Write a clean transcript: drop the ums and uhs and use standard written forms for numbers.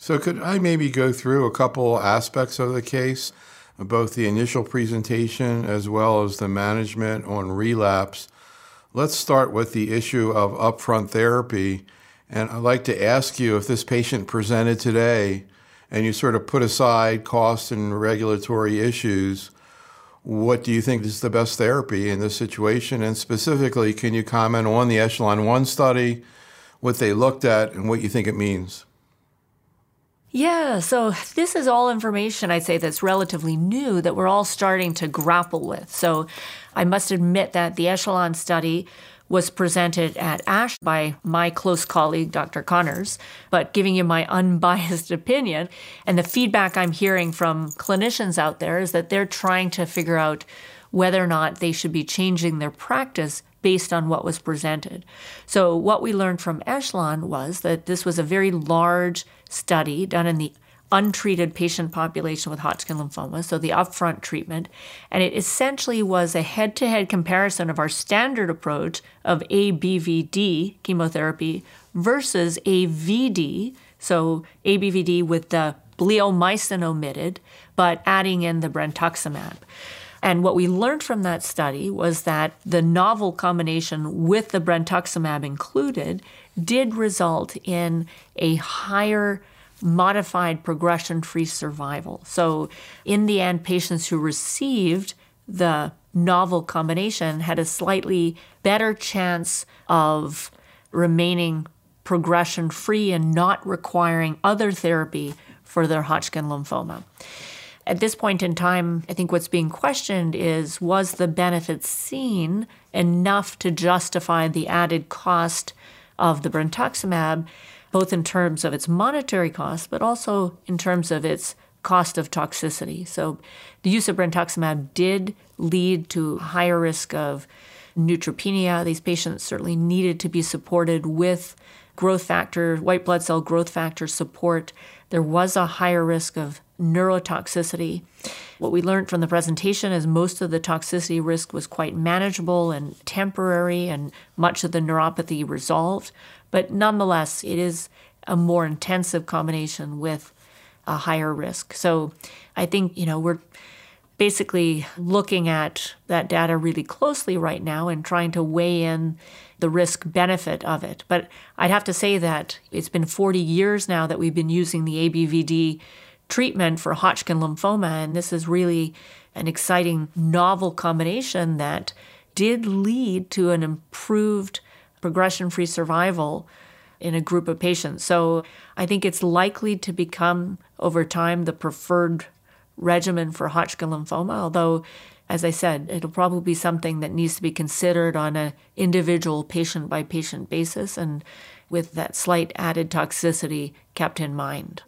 So could I maybe go through a couple aspects of the case, both the initial presentation as well as the management on relapse? Let's start with the issue of upfront therapy. And I'd like to ask you, if this patient presented today and you sort of put aside cost and regulatory issues, what do you think is the best therapy in this situation? And specifically, can you comment on the Echelon-1 study, what they looked at, and what you think it means? Yeah, so this is all information, I'd say, that's relatively new that we're all starting to grapple with. So I must admit that the Echelon study was presented at ASH by my close colleague, Dr. Connors, but giving you my unbiased opinion. And the feedback I'm hearing from clinicians out there is that they're trying to figure out whether or not they should be changing their practice based on what was presented. So what we learned from Echelon was that this was a very large study done in the untreated patient population with Hodgkin lymphoma, so the upfront treatment, and it essentially was a head-to-head comparison of our standard approach of ABVD chemotherapy versus AVD, so ABVD with the bleomycin omitted, but adding in the brentuximab. And what we learned from that study was that the novel combination with the brentuximab included did result in a higher modified progression-free survival. So in the end, patients who received the novel combination had a slightly better chance of remaining progression-free and not requiring other therapy for their Hodgkin lymphoma. At this point in time, I think what's being questioned is, was the benefit seen enough to justify the added cost of the brentuximab, both in terms of its monetary cost, but also in terms of its cost of toxicity. So the use of brentuximab did lead to higher risk of neutropenia. These patients certainly needed to be supported with growth factor, white blood cell growth factor support. There was a higher risk of neurotoxicity. What we learned from the presentation is most of the toxicity risk was quite manageable and temporary, and much of the neuropathy resolved. But nonetheless, it is a more intensive combination with a higher risk. So I think, we're basically looking at that data really closely right now and trying to weigh in the risk-benefit of it. But I'd have to say that it's been 40 years now that we've been using the ABVD treatment for Hodgkin lymphoma, and this is really an exciting novel combination that did lead to an improved progression-free survival in a group of patients. So I think it's likely to become, over time, the preferred regimen for Hodgkin lymphoma, although, as I said, it'll probably be something that needs to be considered on an individual patient-by-patient basis and with that slight added toxicity kept in mind.